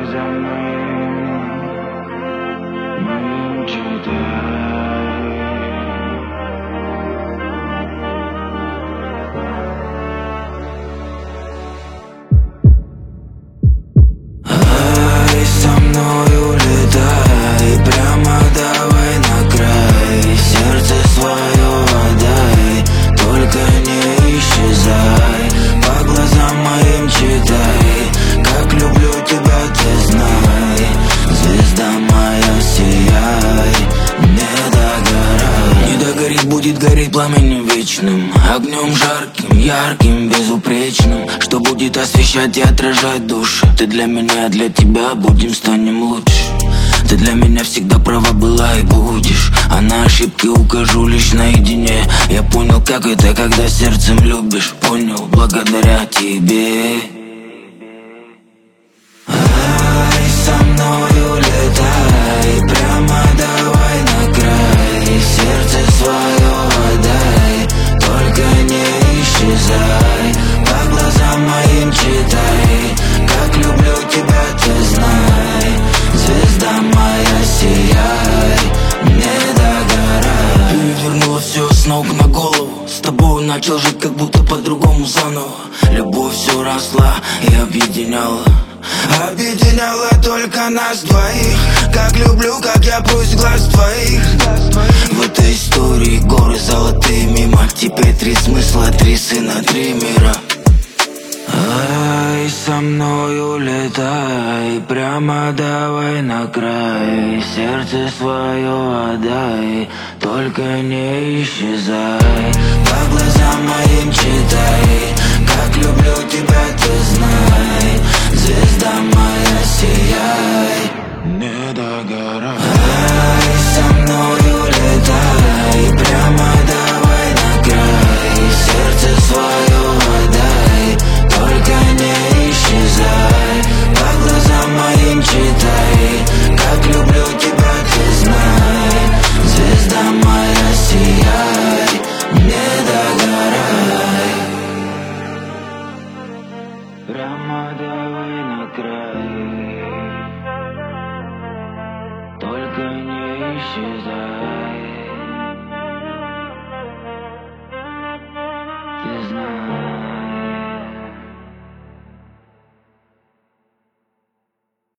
глазами моим читай. Ай, со мною летай, прямо давай на край, сердце свое отдай, только не исчезай, по глазам моим читай, как люблю тебя ты знай, звезда моя сияй, не догорай. Не догорит, будет гореть пламенем вечным, огнем жарким, ярким, безупречным, что будет освещать и отражать души. Ты для меня, для тебя, будем, станем лучше. Ты для меня всегда права была и будешь, а на ошибки укажу лишь наедине. Я понял, как это, когда сердцем любишь, понял, благодаря тебе. Ай, со мною летай, прямо давай на край, сердце свое отдай, только не исчезай, по глазам моим читай, как люблю тебя ты знай, звезда моя сияй, не догорай. Перевернула все с ног на голову, с тобой начал жить как будто по-другому заново. Любовь все росла и объединяла, объединяла только нас двоих. Как люблю, как я пусть глаз твоих. В этой истории горы золотые мимо, теперь три смысла, три сына, три мира. Ай, со мною летай, прямо давай на край, сердце свое отдай, только не исчезай, по глазам моим читай, как люблю тебя ты знай, звезда моя сияй, не догорай. Ай, со мною летай, прямо давай на край, сердце свое отдай, только не исчезай, по глазам моим читай, как люблю тебя ты знай, звезда моя сияй, не догорай. Прямо давай на край, только не исчезай.